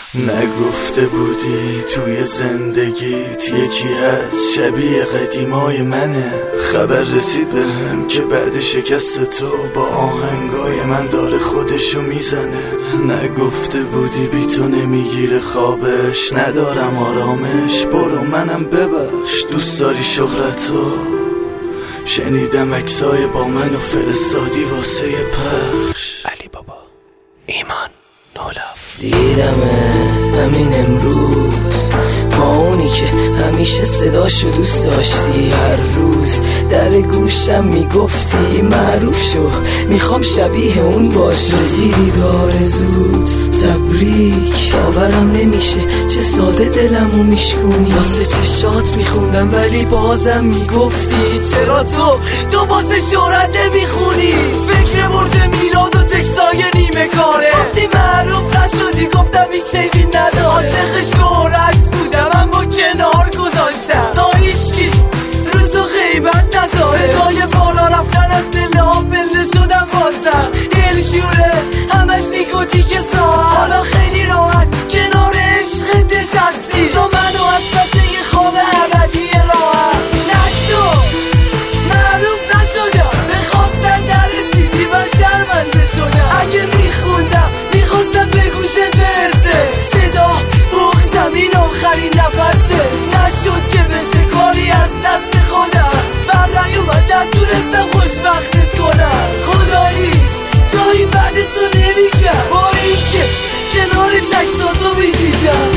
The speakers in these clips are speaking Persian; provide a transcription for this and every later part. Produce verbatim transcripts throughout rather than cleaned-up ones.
نگفته بودی توی زندگیت یکی هست شبیه قدیمای منه. خبر رسید بهم که بعد شکست تو با آهنگای من داره خودشو میزنه. نگفته بودی بی تو نمیگیره خوابش، ندارم آرامش، برو منم ببخش. دوست داری شهرتو؟ شنیدم عکسای با من و فرستادی واسه پخش. علی بابا ایمان نولاف. دیدمه همین امروز با اونی که همیشه صداشو دوست داشتی، هر روز در گوشم میگفتی معروف شو میخوام شبیه اون باشی. رسیدی به آرزوت تبریک، باورم نمیشه چه ساده دلمو میشکونی. واسه چشات میخوندم ولی بازم میگفتی چرا تو تو واسه شهرت نمیخونی. فکر برد میلاد و تکسای نیمه کاره، وقتی معروف نشدی گفتم این سیوی نداره. عاشق شهرت بودم اما کنار گذاشتم تا هیچکی رو تو غیبت نذاره. جای بالا رفتن از پله ها پله شدم بازم دل شوره همش نیکوتیک ساعت. حالا خیلی راحت کنار عشق نشستی تو منو از سطح خواب ابدی راحت. نشو معروف نشدم بخواستن در سیدی و شرمنده شدم. اگه میخوندم میخواستم به گوشت برسه صدا بوخ زمین آخرین نفسه. نشد که بشه کاری از دست خودم، برای اومدن تونستم خوشبختت کنم. خداییش تا این بعد تو نمیکرد با اینکه کنارش عکساتو میدیدم.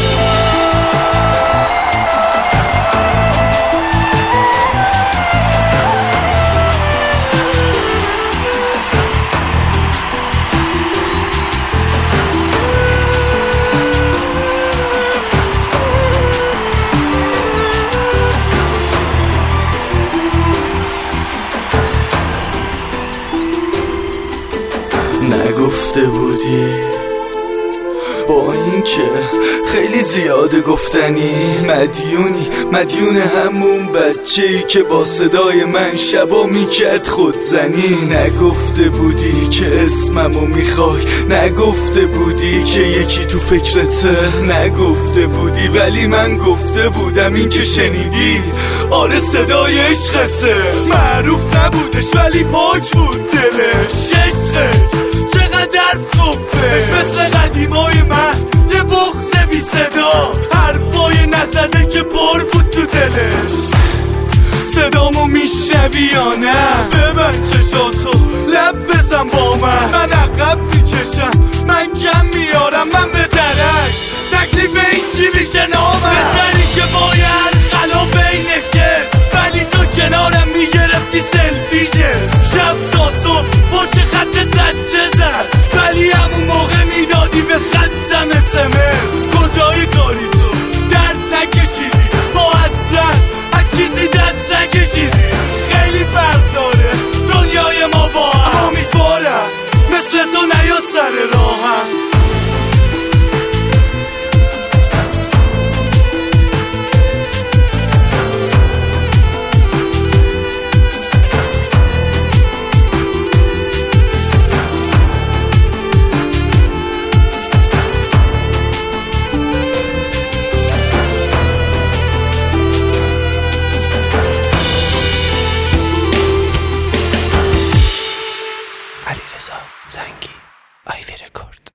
نگفته بودی با اینکه خیلی زیاده گفتنی، مدیونی مدیون همون بچه‌ای که با صدای من شبا میکرد خودزنی. نگفته بودی که اسممو میخوای، نگفته بودی که یکی تو فکرته، نگفته بودی ولی من گفته بودم این که شنیدی آره صدای عشقته. معروف نبودش ولی پاک بود دلش، عشقش چقدر خوبه مثل قدیمای من یه بغض بی صدا، حرفای نزده که پر بود تو دلش. صدامو میشنوی یا نه؟ ببند چشاتو لب بزن با من، من عقب میکشم من کم میارم من به درک. تکلیف این چی میشه نامم؟ بزنی که باید خلا بینه که ولی تو کنارم میگرفتی سلفیشه. شب تا صبح پشت خط زجه زد ولی همون موقع میدادی به خطم اسمس. کجای کاری تو درد نکشیدی با اصلا از چیزی دست نکشیدی. خیلی فرق داره دنیای ما با هم، امیدوارم مثل تو نیاد سر راهم. علیرضا زنگی آیوی رکورد.